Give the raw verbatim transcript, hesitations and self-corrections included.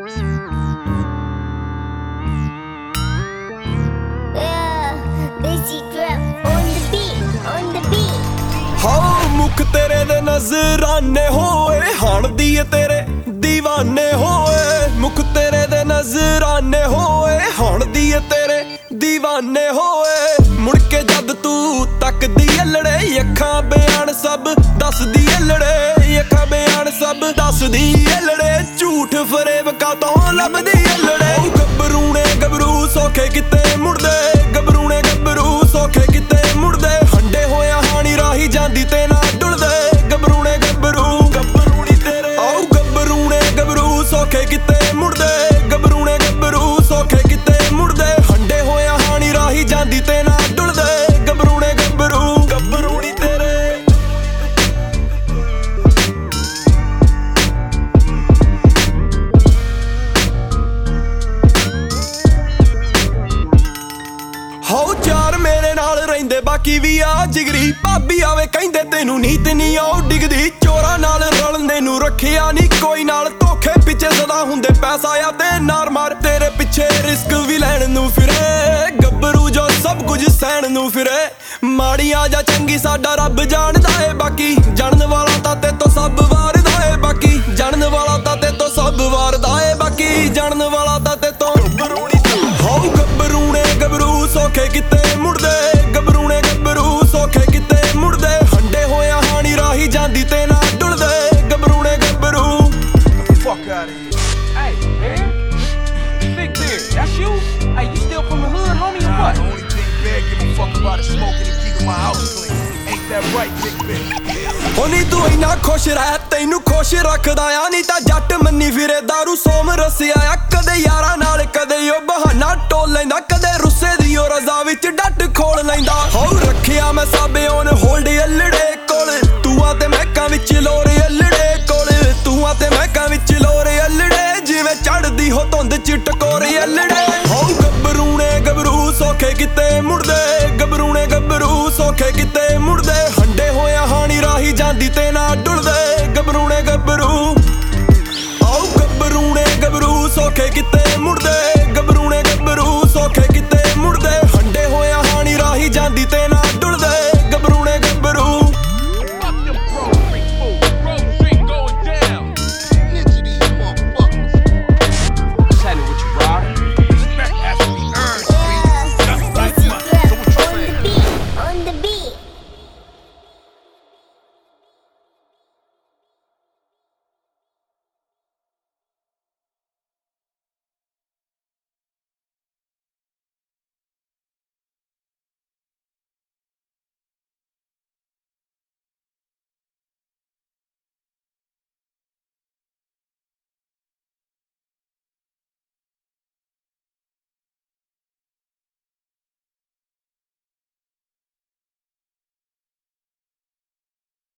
हाँ मुख तेरे दे नजराने होए हाण दिए तेरे दीवाने होए मुख तेरे दे नजराने होए हाण दिए तेरे दीवाने होए मुड़ के जद तू तकदी अल्लड़े अखां बयान सब दस दी अल्लड़े अखां बयान सब दस दी अल्लड़े झूठ फरेब का तो लभदी अल्लड़े गबरू ने गबरू सौखे किते मुड़दे गबरू ने गबरू सौखे किते मुड़दे हंडे होया हानी राही जांदी ते ना डुलदे गबरू ने गबरू गबरू नी तेरे आओ गबरू ने गबरू सौखे किते मुड़दे गबरू ने गबरू सौखे किते मुड़दे हंडे होया हानी राही जांदी ते ना डुलदे गबरू ने गबरू गबरू नी तेरे हाउ चार मेरे नाल रहिंदे बाकी भी आ जिगरी भाभी आवे कहिंदे तेनू नीत नी आओ डिगदी चोरा नाल रलने नू रखिया नी कोई नाल धोखे पिछे सदा हुंदे पैसा आ ते नार मार तेरे पिछे रिस्क भी लैण नू फिरे गबरू जो सब कुछ सहण नू फिरे माड़ियां जा चंगी साडा रब जानदा है बाकी जानन वाला तां ते तो सब वारदा है बाकी जानन वाला तां ते तो सब वारदा है बाकी जानन वाला तां ते तो हाउ गबरू ने गबरू सौखे किते मुड़दे गबरू ने गबरू सौखे किते मुड़दे हंडे होया हानी राही जांदी ते ना डुलदे गबरू ने गबरू Fuck out of here. Hey, man. Big Beard, that's you? Hey, you still from the hood, homie, or what? The only thing Bear give a fuck about is smoking and keeping my house clean. Ain't that right, Big Bear? ਹੋਣੀ ਤੂੰ ਇੰਨਾ ਖੁਸ਼ ਰਹਿ ਤੈਨੂੰ ਖੁਸ਼ ਰੱਖਦਾ ਆ ਨਹੀਂ ਤਾਂ ਜੱਟ ਮੰਨੀ ਫਿਰੇ ਦਾਰੂ ਸੋਮ ਰਸਿਆ ਆ ਕਦੇ ਯਾਰਾਂ ਨਾਲ ਕਦੇ ਉਹ ਬਹਾਨਾ ਟੋਲ ਲੈਂਦਾ ਕਦੇ ਰੁੱਸੇ ਦੀ ਉਹ ਰਜ਼ਾ ਵਿੱਚ ਡੱਟ ਖੋਲ ਲੈਂਦਾ ਹਾਉ ਰੱਖਿਆ ਮੈਂ ਸਾਬੇ ਔਨ ਹੋਲਡ ਅਲੜੇ ਕੋਲ ਤੂੰ ਆ ਤੇ ਮਹਿਕਾਂ ਵਿੱਚ ਲੋਰੇ ਅਲੜੇ ਕੋਲ ਤੂੰ ਆ ਤੇ ਮਹਿਕਾਂ ਵਿੱਚ ਲੋਰੇ ਅਲੜੇ ਜਿਵੇਂ ਚੜਦੀ ਹੋ ਧੁੰਦ ਚ ਟਕੋਰੇ ਅਲੜੇ